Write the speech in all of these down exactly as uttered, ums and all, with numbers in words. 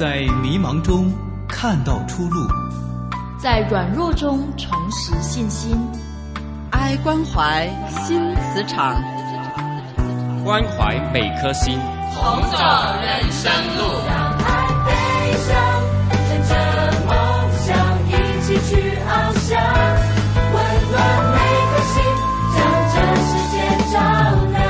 在迷茫中看到出路， 在软弱中重拾信心。 爱关怀新磁场， 关怀每颗心， 同走人生路， 让爱飞翔，乘着梦想一起去翱翔，温暖每颗心，将这世界照亮。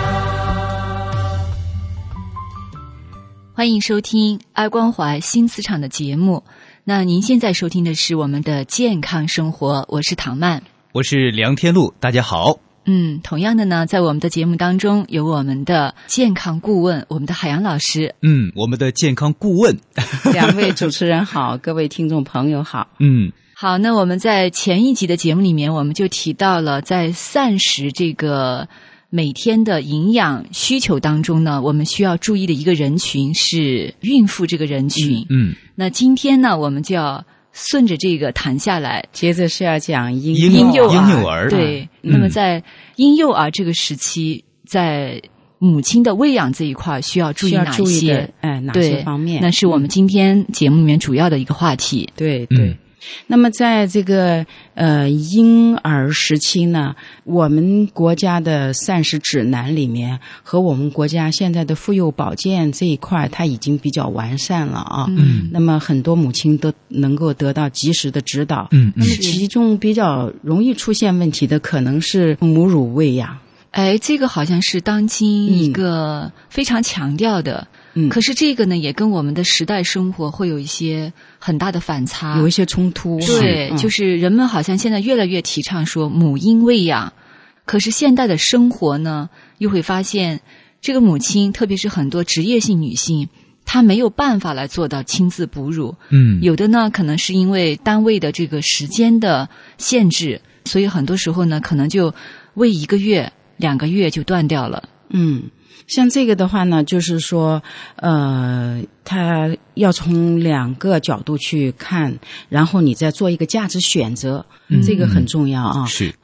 欢迎收听爱关怀新磁场的节目。那您现在收听的是我们的健康生活，我是唐曼， 我是梁天禄，大家好。 嗯，同样的呢，在我们的节目当中有我们的健康顾问，我们的海洋老师。 嗯，我们的健康顾问。 两位主持人好，各位听众朋友好。 嗯， 好，那我们在前一集的节目里面，我们就提到了在膳食这个每天的营养需求当中呢，我们需要注意的一个人群是孕妇这个人群。 嗯， 那今天呢，我们就要顺着这个谈下来， 接着是要讲婴婴幼儿。 婴幼儿对、 嗯， 那么在婴幼儿这个时期，在母亲的喂养这一块需要注意哪些？ 需要注意的哎，哪些方面？ 那是我们今天节目里面主要的一个话题。 对对。嗯，那么在这个呃婴儿时期呢，我们国家的膳食指南里面和我们国家现在的妇幼保健这一块，它已经比较完善了啊。 嗯， 那么很多母亲都能够得到及时的指导。 嗯， 那么其中比较容易出现问题的可能是母乳喂养。 哎，这个好像是当今一个非常强调的。嗯，可是这个呢，也跟我们的时代生活会有一些很大的反差， 有一些冲突。 对、嗯，就是人们好像现在越来越提倡说母婴喂养，可是现代的生活呢，又会发现这个母亲，特别是很多职业性女性，她没有办法来做到亲自哺乳。 嗯， 有的呢，可能是因为单位的这个时间的限制，所以很多时候呢，可能就喂一个月、两个月就断掉了。 嗯。像这个的话呢，就是说呃它要从两个角度去看，然后你再做一个价值选择、嗯、这个很重要啊。 是。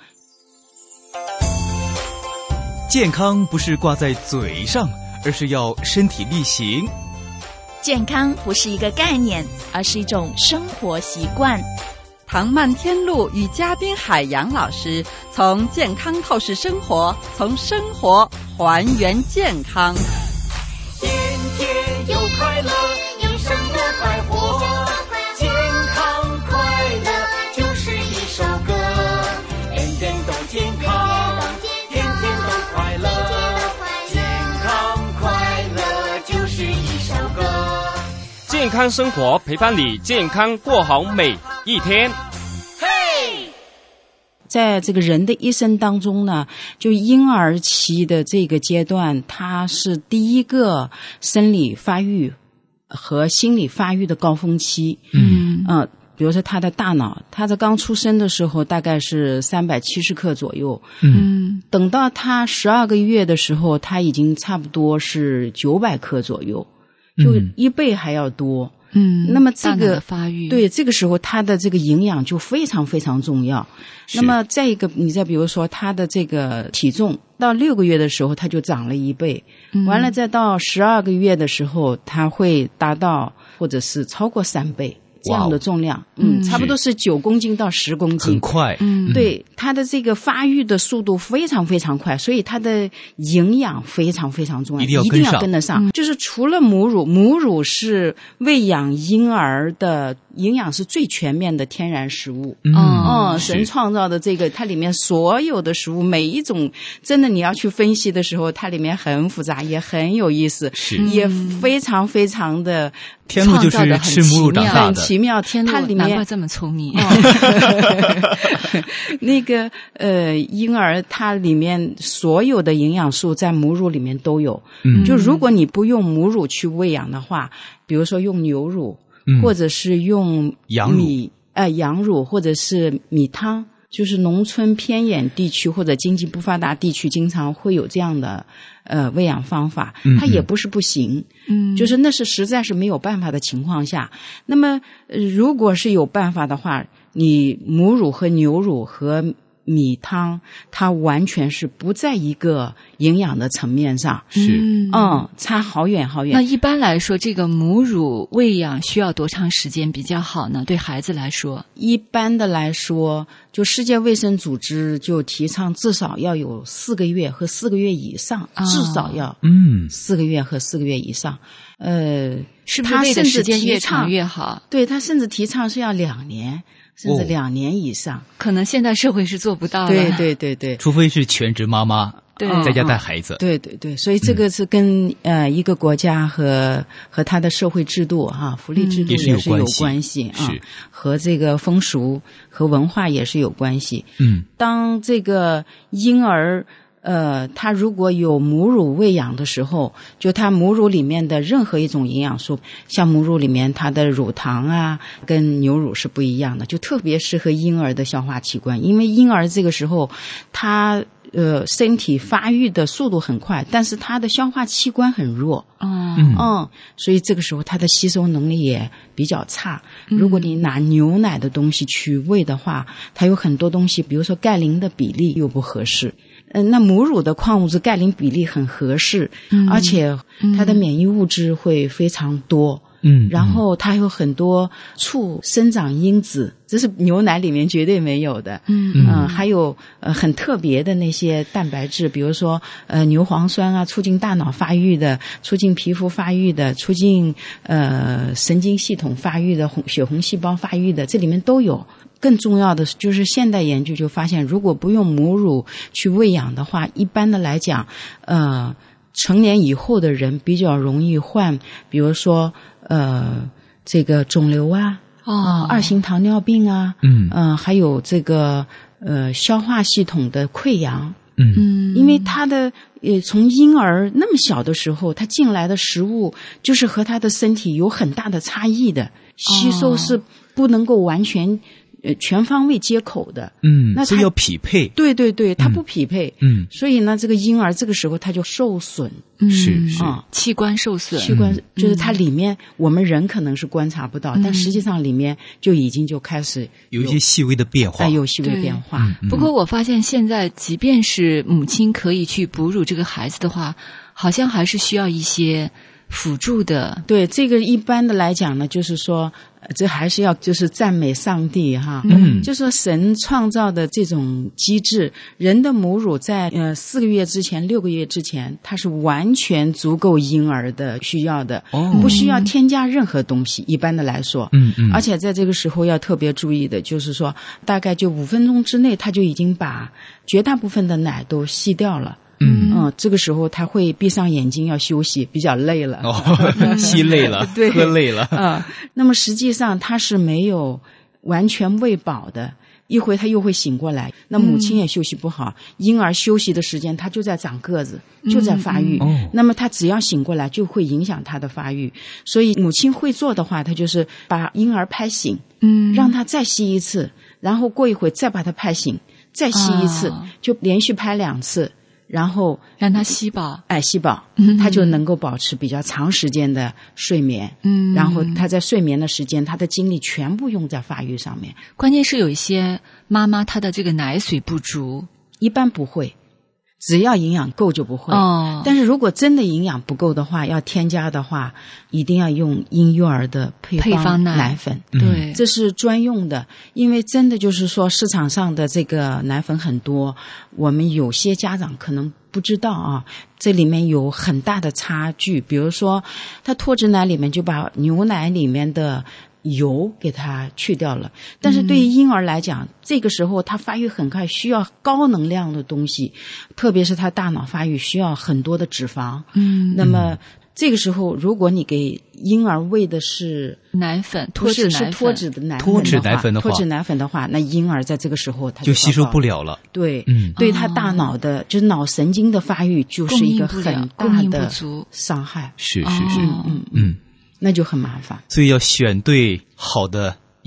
健康不是挂在嘴上，而是要身体力行。 健康不是一个概念，而是一种生活习惯。 唐曼天禄与嘉宾海洋老师从健康透视生活，从生活还原健康。 天天有快乐，有生活快活，健康快乐就是一首歌，天天都健康，天天都快乐，健康快乐就是一首歌。 健康生活陪伴你健康过好每一天。 在这个人的一生当中呢，就婴儿期的这个阶段，它是第一个生理发育和心理发育的高峰期。 嗯呃比如说他的大脑，他在刚出生的时候大概是三百七十克左右。 嗯， 等到他十二个月的时候，他已经差不多是九百克左右，就一倍还要多。 嗯， 那么这个发育， 对，这个时候它的这个营养就非常非常重要。那么再一个，你再比如说它的这个体重，到六个月的时候它就长了一倍，嗯、完了再到十二个月的时候，它会达到或者是超过三倍。这样的重量，嗯，差不多是九公斤到十公斤， 很快， 嗯，对，它的这个发育的速度非常非常快，所以它的营养非常非常重要， 一定要一定要跟得上。嗯、就是除了母乳，母乳是喂养婴儿的营养是最全面的天然食物。 嗯， 哦、嗯，神创造的这个，它里面所有的食物，每一种真的你要去分析的时候，它里面很复杂，也很有意思， 是也非常非常的。 天禄就是吃母乳长大的， 很奇妙。 天禄它里面难怪这么聪明。 哦、那个呃，婴儿它里面所有的营养素在母乳里面都有。嗯，就如果你不用母乳去喂养的话，比如说用牛乳，嗯、或者是用羊米呃羊乳，或者是米汤。就是农村偏远地区或者经济不发达地区经常会有这样的呃喂养方法，它也不是不行，嗯，就是那是实在是没有办法的情况下，那么、呃、如果是有办法的话，你母乳和牛乳和米汤，它完全是不在一个营养的层面上， 是嗯，差好远好远。 那一般来说，这个母乳喂养需要多长时间比较好呢？对孩子来说， 一般的来说，就世界卫生组织就提倡至少要有四个月和四个月以上， 哦、 至少要嗯四个月和四个月以上。呃， 是不是喂的时间越长越好？ 对，他甚至提倡是要两年。甚至两年以上、哦， 可能现在社会是做不到的。 对对对对， 除非是全职妈妈， 对， 在家带孩子。 对对对，所以这个是跟、嗯、呃一个国家和和他的社会制度哈、啊、福利制度也是有关系、嗯、啊，和这个风俗和文化也是有关系。 嗯， 当这个婴儿。呃，他如果有母乳喂养的时候，就他母乳里面的任何一种营养素，像母乳里面它的乳糖啊，跟牛乳是不一样的，就特别适合婴儿的消化器官，因为婴儿这个时候他呃身体发育的速度很快，但是他的消化器官很弱。 哦， 嗯，所以这个时候它的吸收能力也比较差。如果你拿牛奶的东西去喂的话，它有很多东西，比如说钙磷的比例又不合适。嗯、呃，那母乳的矿物质钙磷比例很合适，嗯、而且它的免疫物质会非常多。 嗯， 然后它有很多促生长因子，这是牛奶里面绝对没有的。 嗯嗯、呃，还有呃很特别的那些蛋白质，比如说呃牛磺酸啊，促进大脑发育的，促进皮肤发育的，促进呃神经系统发育的，红血红细胞发育的，这里面都有。更重要的就是现代研究就发现，如果不用母乳去喂养的话，一般的来讲，呃，成年以后的人比较容易患，比如说呃这个肿瘤啊， 哦、 呃，二型糖尿病啊， 嗯， 呃，还有这个呃消化系统的溃疡。 嗯， 因为他的呃从婴儿那么小的时候，他进来的食物就是和他的身体有很大的差异的，吸收是不能够完全呃全方位接口的。 嗯， 那所以要匹配。 对对对，他不匹配。 嗯， 所以呢，这个婴儿这个时候他就受损。 嗯， 是是、 嗯， 器官受损， 器官就是它里面、嗯、我们人可能是观察不到、嗯，但实际上里面就已经就开始有, 有一些细微的变化， 哎，有细微变化、 嗯。 不过我发现现在，即便是母亲可以去哺乳这个孩子的话，好像还是需要一些辅助的。 对，这个一般的来讲呢，就是说。这还是要就是赞美上帝哈， 嗯， 就说神创造的这种机制，人的母乳在呃四个月之前、六个月之前，它是完全足够婴儿的需要的， 哦， 不需要添加任何东西。一般的来说， 嗯嗯， 而且在这个时候要特别注意的，就是说大概就五分钟之内，他就已经把绝大部分的奶都吸掉了。 嗯嗯，这个时候他会闭上眼睛要休息，比较累了。 哦，吸累了， 对， 喝累了。 啊、嗯，那么实际上他是没有完全喂饱的，一会他又会醒过来。那母亲也休息不好，嗯、婴儿休息的时间他就在长个子，就在发育。 嗯嗯、 那么他只要醒过来，就会影响他的发育。所以母亲会做的话，他就是把婴儿拍醒， 嗯， 让他再吸一次，然后过一会再把他拍醒，再吸一次， 哦、 就连续拍两次。然后让他吸饱， 哎，吸饱， 嗯， 他就能够保持比较长时间的睡眠， 嗯， 然后他在睡眠的时间，他的精力全部用在发育上面。 关键是有一些妈妈她的这个奶水不足， 一般不会，只要营养够就不会。 哦， 但是如果真的营养不够的话，要添加的话，一定要用婴幼儿的配配方奶奶粉， 对， 这是专用的。因为真的就是说市场上的这个奶粉很多，我们有些家长可能不知道啊，这里面有很大的差距。比如说，他脱脂奶里面就把牛奶里面的油给它去掉了，但是对于婴儿来讲，嗯、这个时候他发育很快，需要高能量的东西，特别是他大脑发育需要很多的脂肪。 嗯， 那么这个时候，如果你给婴儿喂的是奶粉，脱脂奶粉， 是脱脂的奶粉， 脱脂奶粉的话， 脱脂奶粉的话，那婴儿在这个时候他就吸收不了了。 对， 嗯， 对他大脑的、哦、就是脑神经的发育就是一个很大的伤害。 是是是， 嗯嗯嗯，那就很麻烦。 所以要选对好的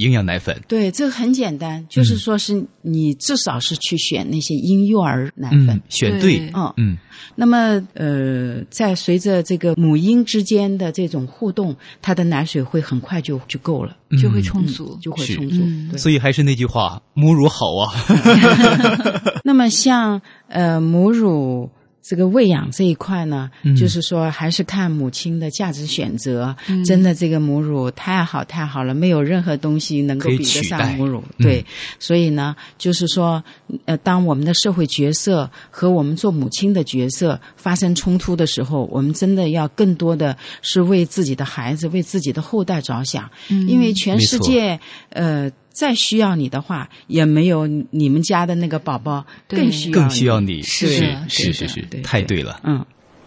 营养奶粉。 对，这个很简单，就是说是你至少是去选那些婴幼儿奶粉， 嗯、选对， 嗯嗯。 那么呃，在随着这个母婴之间的这种互动，它的奶水会很快就就够了， 就会充足， 嗯、就会充足。对， 所以还是那句话，母乳好啊。 那么像呃母乳这个喂养这一块呢、嗯、就是说还是看母亲的价值选择、嗯、真的这个母乳太好太好了，没有任何东西能够比得上母乳。对、嗯、所以呢就是说呃，当我们的社会角色和我们做母亲的角色发生冲突的时候，我们真的要更多的是为自己的孩子为自己的后代着想、嗯、因为全世界呃再需要你的话，也没有你们家的那个宝宝更需要你， 更需要你， 是是是是，太对了。 嗯。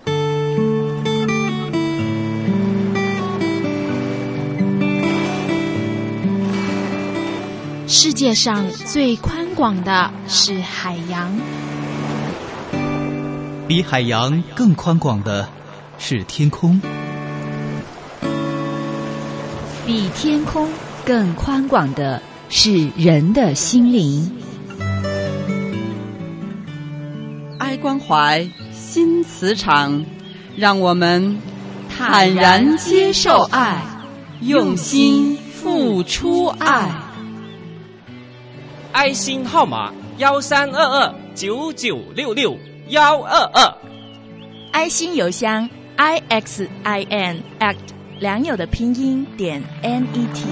世界上最宽广的是海洋， 比海洋更宽广的是天空， 比天空更宽广的是人的心灵。 爱关怀新磁场，让我们坦然接受爱，用心付出爱。 爱心号码幺三二二九九六六幺二二， 爱心邮箱 i x i n act 良友的拼音点 n e t。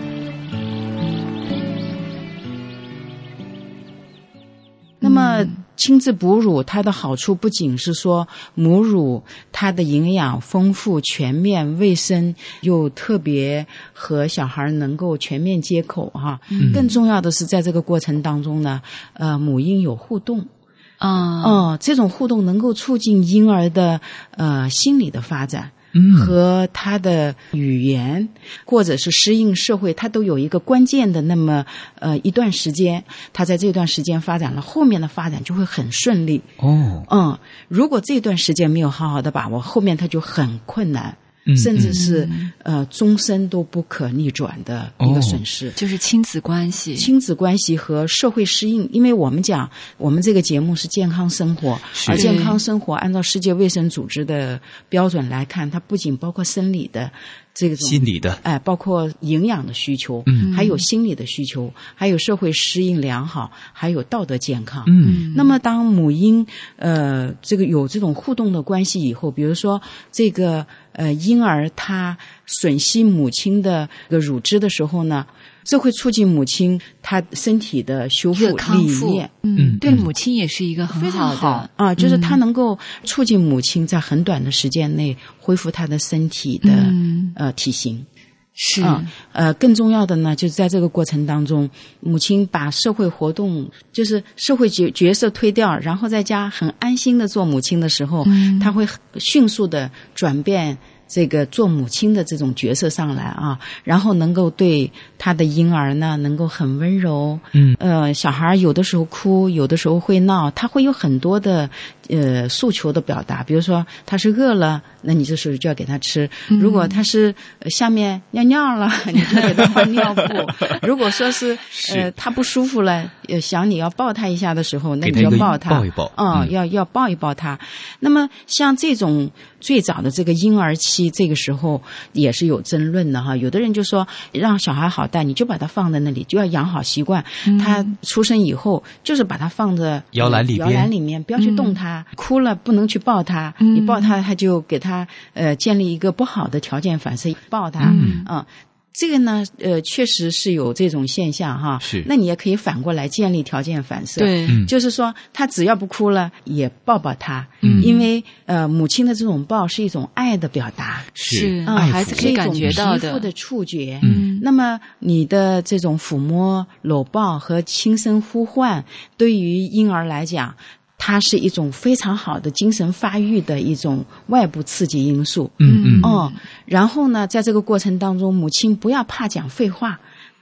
那么亲自哺乳它的好处不仅是说母乳它的营养丰富全面卫生又特别和小孩能够全面接口哈、嗯，更重要的是在这个过程当中呢呃母婴有互动啊，哦、呃，这种互动能够促进婴儿的呃心理的发展。嗯，和他的语言或者是适应社会，他都有一个关键的那么呃一段时间，他在这段时间发展了，后面的发展就会很顺利。哦，嗯，如果这段时间没有好好的把握，后面他就很困难。嗯、甚至是、嗯、呃终身都不可逆转的一个损失、 哦、就是亲子关系亲子关系和社会适应。因为我们讲我们这个节目是健康生活，而健康生活按照世界卫生组织的标准来看，它不仅包括生理的这个心理的， 哎，包括营养的需求，嗯，还有心理的需求，还有社会适应良好，还有道德健康。嗯，那么当母婴呃这个有这种互动的关系以后，比如说这个呃婴儿他吮吸母亲的这个乳汁的时候呢，这会促进母亲她身体的修复理念。 嗯，对母亲也是一个很好的好啊，就是它能够促进母亲在很短的时间内恢复她的身体的、嗯、呃体型。 是啊，呃，更重要的呢，就是在这个过程当中，母亲把社会活动，就是社会角角色推掉，然后在家很安心的做母亲的时候，嗯、她会迅速的转变这个做母亲的这种角色上来啊，然后能够对他的婴儿呢，能够很温柔。嗯，呃，小孩有的时候哭，有的时候会闹，他会有很多的呃诉求的表达。比如说他是饿了，那你这时候就要给他吃；嗯、如果他是、呃、下面尿尿了，你就给他换尿布；如果说是呃他不舒服了，呃想你要抱他一下的时候，那你就抱他， 抱一抱， 嗯，嗯要要抱一抱他。那么像这种最早的这个婴儿期，这个时候也是有争论的哈。有的人就说让小孩好带，你就把他放在那里，就要养好习惯。嗯、他出生以后就是把他放在摇篮里边， 摇篮里面不要去动他，嗯、哭了不能去抱他，嗯、你抱他他就给他呃建立一个不好的条件反射，抱他，嗯。嗯这个呢，呃，确实是有这种现象哈。是。那你也可以反过来建立条件反射。 对。 嗯、就是说，他只要不哭了，也抱抱他。嗯。因为呃，母亲的这种抱是一种爱的表达。 是。嗯，孩子可以感觉到的。 皮肤的触觉。嗯。那么你的这种抚摸、搂抱和轻声呼唤，对于婴儿来讲，它是一种非常好的精神发育的一种外部刺激因素。嗯嗯。哦，然后呢，在这个过程当中，母亲不要怕讲废话，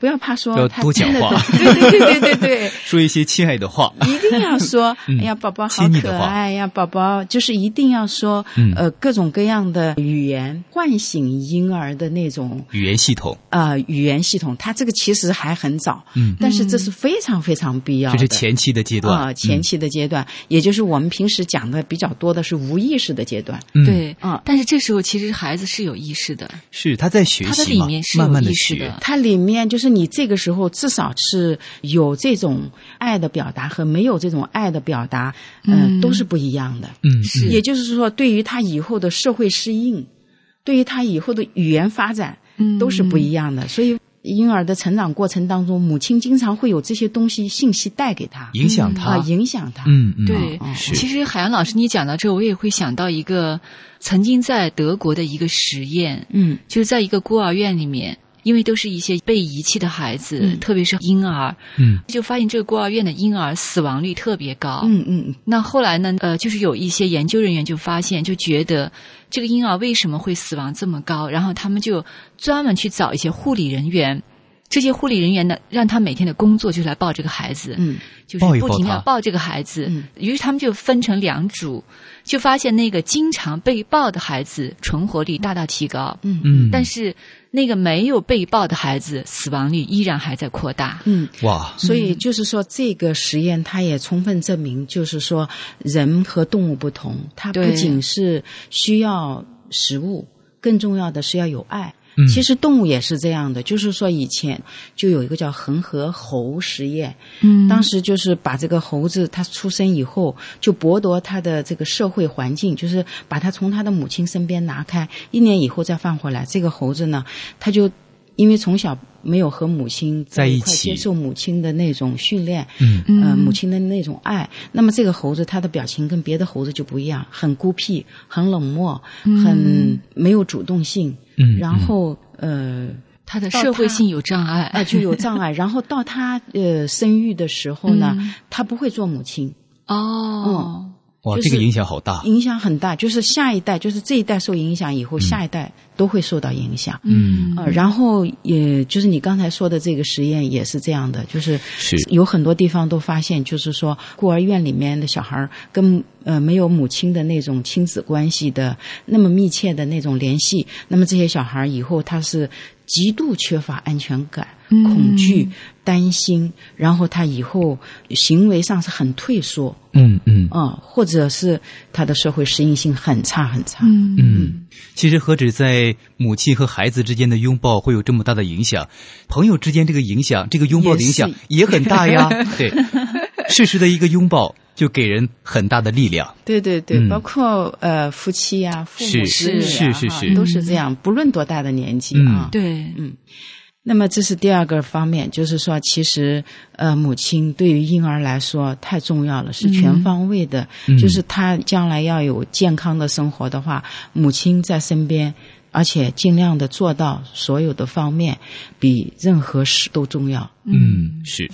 不要怕说要他多讲话， 对对对对对对， 说一些亲爱的话， 一定要说， 嗯、 哎呀，宝宝好可爱呀，宝宝就是一定要说， 嗯、 呃，各种各样的语言，唤醒婴儿的那种语言系统啊、呃，语言系统，它这个其实还很早， 嗯， 但是这是非常非常必要的， 这是前期的阶段啊、呃，前期的阶段、嗯，也就是我们平时讲的比较多的是无意识的阶段， 嗯、 对，啊、嗯，但是这时候其实孩子是有意识的， 是他在学习嘛， 他的里面是有意识的，慢慢的他里面就是你这个时候至少是有这种爱的表达和没有这种爱的表达，呃、嗯，都是不一样的， 嗯， 是，也就是说，对于他以后的社会适应，对于他以后的语言发展，嗯，都是不一样的，所以。婴儿的成长过程当中，母亲经常会有这些东西信息带给他， 影响他， 啊，影响他。 嗯嗯， 对。 嗯、 其实海洋老师，你讲到这，我也会想到一个曾经在德国的一个实验， 嗯， 就是在一个孤儿院里面，因为都是一些被遗弃的孩子， 嗯、 特别是婴儿， 嗯， 就发现这个孤儿院的婴儿死亡率特别高。 嗯嗯。 那后来呢，呃，就是有一些研究人员就发现，就觉得这个婴儿为什么会死亡这么高，然后他们就专门去找一些护理人员。这些护理人员呢，让他每天的工作就是来抱这个孩子， 嗯， 就是不停地要抱这个孩子。 嗯， 于是他们就分成两组，就发现那个经常被抱的孩子存活率大大提高， 嗯嗯， 但是那个没有被抱的孩子死亡率依然还在扩大。 嗯， 哇， 所以就是说这个实验它也充分证明，就是说人和动物不同，它不仅是需要食物，更重要的是要有爱。 嗯、 其实动物也是这样的，就是说以前就有一个叫恒河猴实验， 嗯， 当时就是把这个猴子它出生以后就剥夺它的这个社会环境，就是把它从它的母亲身边拿开，一年以后再放回来。这个猴子呢，它就因为从小没有和母亲在一块接受母亲的那种训练， 嗯呃，母亲的那种爱，那么这个猴子它的表情跟别的猴子就不一样，很孤僻，很冷漠， 嗯、 很没有主动性， 嗯， 然后呃， 他的社会性有障碍， 呃，就有障碍。然后到他呃生育的时候呢， 嗯、 他不会做母亲。 哦。 嗯哇， 就是、 这个影响好大， 影响很大。就是下一代，就是这一代受影响以后，嗯、下一代都会受到影响。 嗯， 呃，然后也就是你刚才说的这个实验也是这样的，就是是有很多地方都发现，就是说孤儿院里面的小孩跟呃没有母亲的那种亲子关系的那么密切的那种联系，那么这些小孩以后他是极度缺乏安全感。恐惧、担心，然后他以后行为上是很退缩， 嗯嗯， 啊、呃，或者是他的社会适应性很差很差， 嗯嗯。其实何止在母亲和孩子之间的拥抱会有这么大的影响，朋友之间这个影响，这个拥抱的影响也很大呀。对，适时的一个拥抱就给人很大的力量。 对对对， 嗯、 包括呃夫妻啊、父母子女啊， 是是是是， 都是这样，不论多大的年纪啊。 嗯、对， 嗯。那么这是第二个方面，就是说其实呃母亲对于婴儿来说太重要了，是全方位的， 嗯、 就是他将来要有健康的生活的话，母亲在身边，而且尽量的做到所有的方面比任何事都重要。 嗯，是。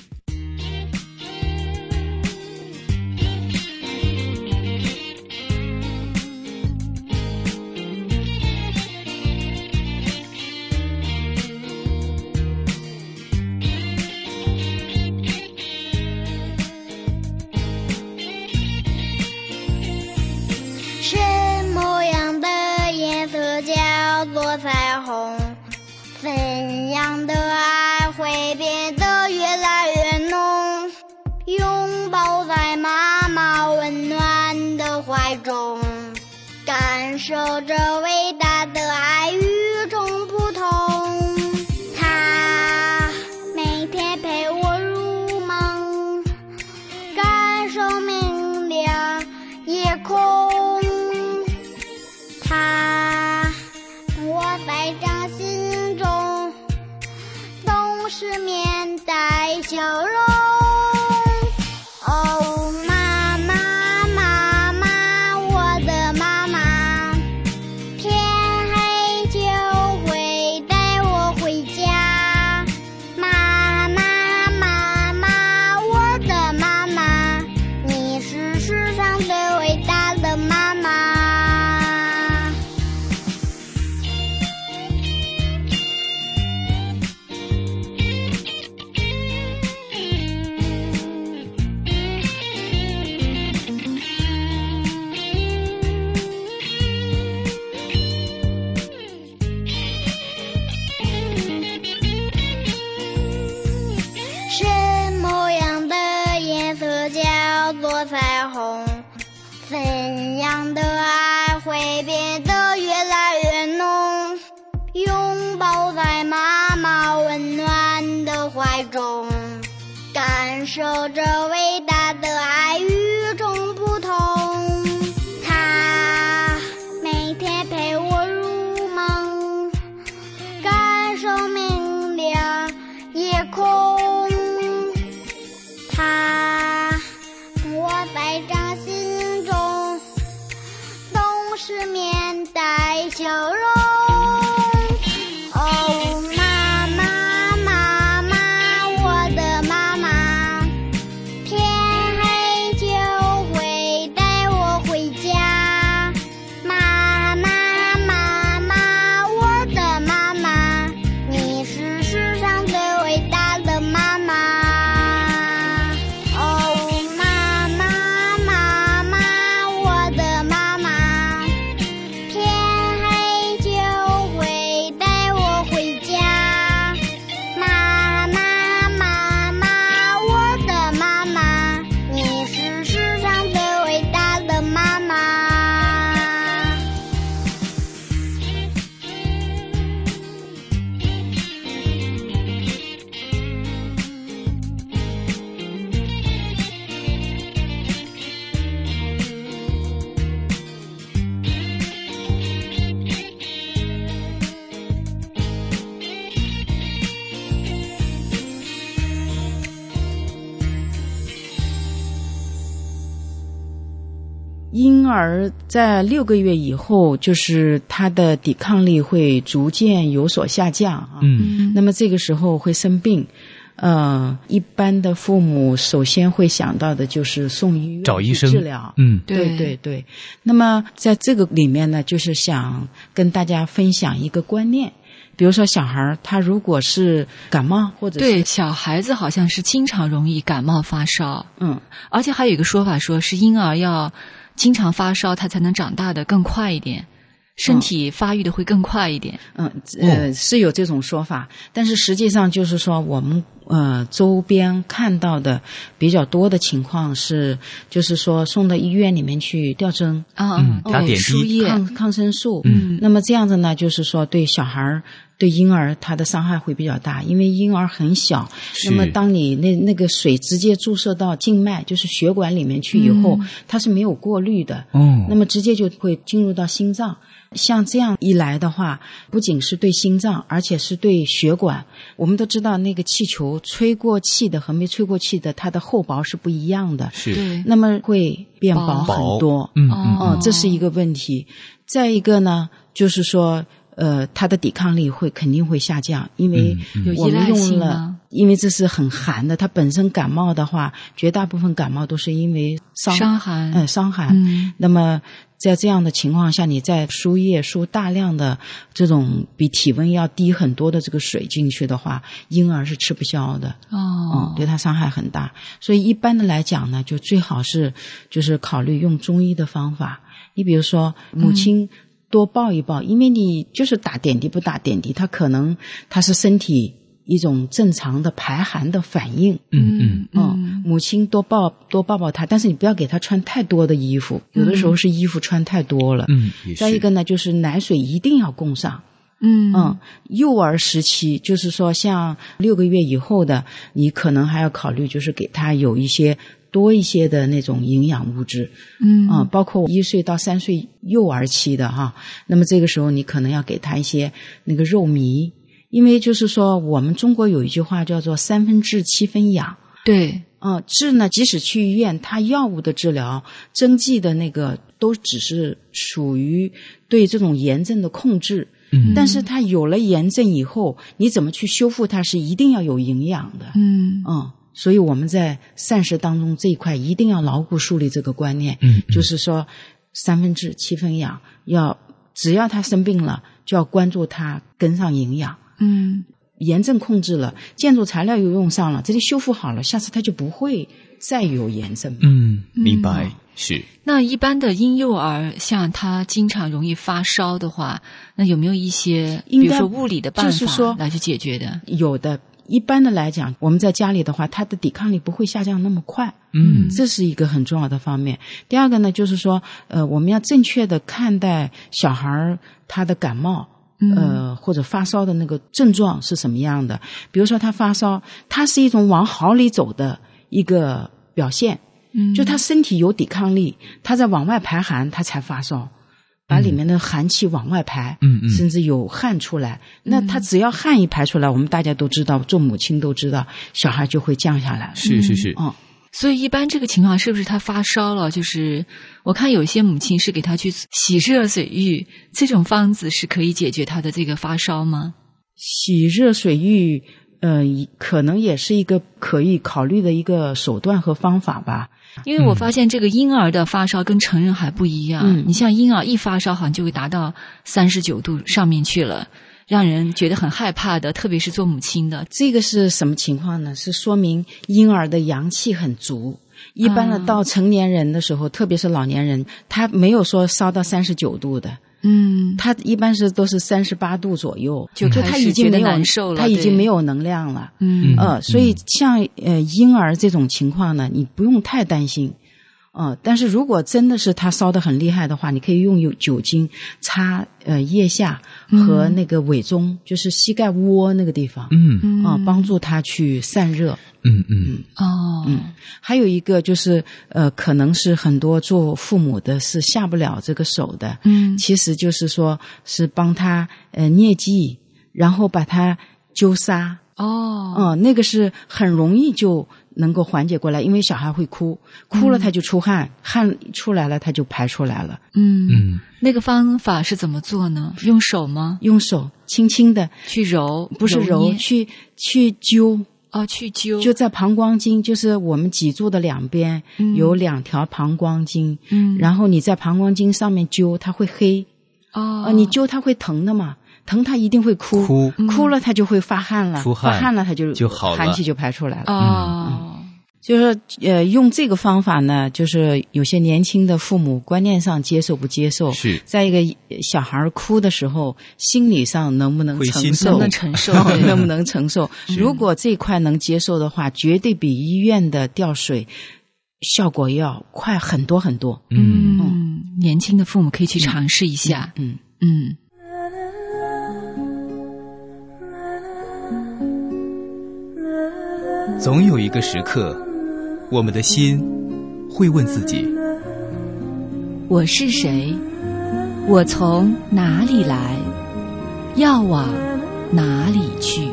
彩虹，怎样的爱会变得越来越浓？拥抱在妈妈温暖的怀中，感受着伟大的爱与众不同。她每天陪我入梦，感受明亮夜空。她我在掌心中，总是面带笑容。哦，妈妈，妈妈，我的妈妈，天婴儿在六个月以后，就是他的抵抗力会逐渐有所下降啊。 嗯， 那么这个时候会生病。呃，一般的父母首先会想到的就是送医院找医生治疗。 嗯， 对对对。那么在这个里面呢，就是想跟大家分享一个观念，比如说小孩他如果是感冒或者是对小孩子好像是经常容易感冒发烧， 嗯， 而且还有一个说法说是婴儿要经常发烧，他才能长大的更快一点。身体发育的会更快一点。 嗯，呃，是有这种说法，但是实际上就是说我们呃周边看到的比较多的情况是，就是说送到医院里面去吊针啊， 嗯，打点滴、 输液、 抗抗生素。 嗯， 那么这样子呢，就是说对小孩、对婴儿他的伤害会比较大，因为婴儿很小，那么当你那那个水直接注射到静脉，就是血管里面去以后，嗯、它是没有过滤的， 哦， 那么直接就会进入到心脏。像这样一来的话，不仅是对心脏，而且是对血管。我们都知道那个气球吹过气的和没吹过气的，它的厚薄是不一样的， 是， 对， 那么会变薄很多。 嗯嗯、哦，这是一个问题。再一个呢，就是说呃，它的抵抗力会肯定会下降，因为我们用了，因为这是很寒的，它本身感冒的话，绝大部分感冒都是因为伤伤寒， 呃，伤寒。 嗯， 那么在这样的情况下，你再输液输大量的这种比体温要低很多的这个水进去的话，婴儿是吃不消的。 哦， 嗯，对他伤害很大。所以一般的来讲呢，就最好是就是考虑用中医的方法。你比如说母亲、嗯。多抱一抱，因为你就是打点滴不打点滴，它可能它是身体一种正常的排寒的反应。 嗯嗯嗯，母亲多抱多抱抱他，但是你不要给他穿太多的衣服，有的时候是衣服穿太多了。 嗯， 再一个呢，就是奶水一定要供上。 嗯嗯，幼儿时期就是说像六个月以后的，你可能还要考虑就是给他有一些多一些的那种营养物质。 嗯啊、嗯，包括一岁到三岁幼儿期的哈，那么这个时候你可能要给他一些那个肉糜，因为就是说我们中国有一句话叫做三分治七分养。 对。 嗯，治呢，即使去医院，它药物的治疗、针剂的那个都只是属于对这种炎症的控制。 嗯， 但是它有了炎症以后，你怎么去修复它是一定要有营养的。 嗯嗯，所以我们在膳食当中这一块一定要牢固树立这个观念。 嗯， 就是说三分治七分养，要只要他生病了，就要关注他跟上营养。 嗯， 炎症控制了，建筑材料又用上了，这里修复好了，下次他就不会再有炎症。 嗯，明白。嗯，是。 那一般的婴幼儿像他经常容易发烧的话，那有没有一些比如说物理的办法来去解决的？ 有的。一般的来讲，我们在家里的话，他的抵抗力不会下降那么快。 嗯， 这是一个很重要的方面。第二个呢，就是说呃我们要正确的看待小孩他的感冒。呃，或者发烧的那个症状是什么样的？比如说他发烧，它是一种往好里走的一个表现。 嗯， 就他身体有抵抗力，他在往外排寒，他才发烧，把里面的寒气往外排， 嗯嗯， 甚至有汗出来。那他只要汗一排出来，我们大家都知道，做母亲都知道，小孩就会降下来。 是是是， 嗯。 所以一般这个情况是不是他发烧了，就是我看有些母亲是给他去洗热水浴，这种方子是可以解决他的这个发烧吗？ 洗热水浴呃，可能也是一个可以考虑的一个手段和方法吧。 因为我发现这个婴儿的发烧跟成人还不一样， 嗯， 你像婴儿一发烧好像就会达到三十九度上面去了，让人觉得很害怕的，特别是做母亲的。 这个是什么情况呢？是说明婴儿的阳气很足。一般的到成年人的时候，啊，特别是老年人，他没有说烧到三十九度的。 嗯， 他一般是都是三十八度左右， 就他已经没有难受了， 他已经没有能量了。 嗯呃，所以像呃婴儿这种情况呢，你不用太担心。呃，但是如果真的是他烧得很厉害的话，你可以用有酒精擦呃腋下和那个尾中，嗯，就是膝盖窝那个地方， 嗯啊，呃，帮助他去散热。 嗯嗯哦嗯，还有一个就是呃，可能是很多做父母的是下不了这个手的， 嗯， 其实就是说是帮他呃捏剂，然后把他灸痧。 哦， 哦、呃，那个是很容易就能够缓解过来，因为小孩会哭，哭了他就出汗，嗯、汗出来了他就排出来了。 嗯嗯，那个方法是怎么做呢？用手吗？ 用手轻轻的去揉， 不是揉，去去揪。 哦，去揪， 就在膀胱经，就是我们脊柱的两边、嗯、有两条膀胱经，嗯，然后你在膀胱经上面揪，它会黑。 哦， 呃、你揪它会疼的嘛，疼它一定会哭， 哭、 嗯、哭了它就会发汗了， 出汗发汗了它就就好了， 寒气就排出来了。 哦。 嗯就是呃，用这个方法呢，就是有些年轻的父母观念上接受不接受？ 是。 在一个小孩哭的时候，心理上能不能承受？ 能不能承受？ 能不能承受？如果这块能接受的话，绝对比医院的吊水效果要快很多很多。 嗯，嗯年轻的父母可以去尝试一下。 嗯嗯。 嗯总有一个时刻，我们的心会问自己： 我是谁？我从哪里来？要往哪里去？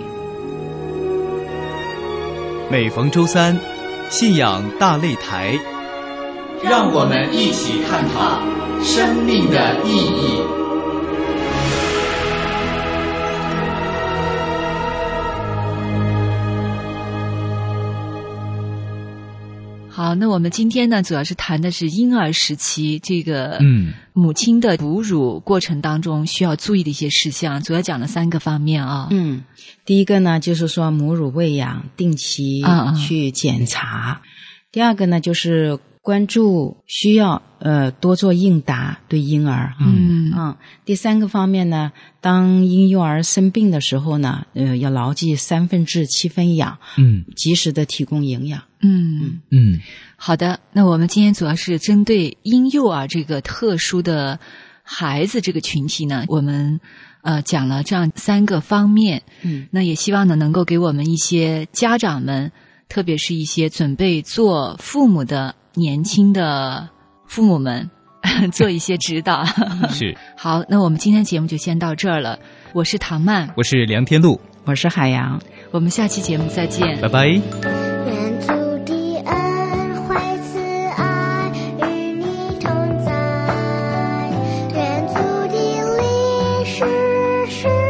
每逢周三，信仰大擂台， 让我们一起探讨生命的意义。 好，那我们今天呢，主要是谈的是婴儿时期这个嗯母亲的哺乳过程当中需要注意的一些事项，主要讲了三个方面啊。 嗯，第一个呢，就是说母乳喂养定期去检查；嗯嗯第二个呢，就是关注需要呃多做应答对婴儿。 嗯嗯，第三个方面呢，当婴幼儿生病的时候呢，呃，要牢记三分治七分养， 嗯， 及时的提供营养。 嗯嗯， 好的。那我们今天主要是针对婴幼儿这个特殊的孩子这个群体呢，我们呃讲了这样三个方面。 嗯， 那也希望呢能够给我们一些家长们，特别是一些准备做父母的年轻的父母们做一些指导。 是。 好，那我们今天节目就先到这儿了。我是唐曼， 我是梁天禄， 我是海洋， 我们下期节目再见， 拜拜。 愿主的恩惠慈爱与你同在，愿主的历史是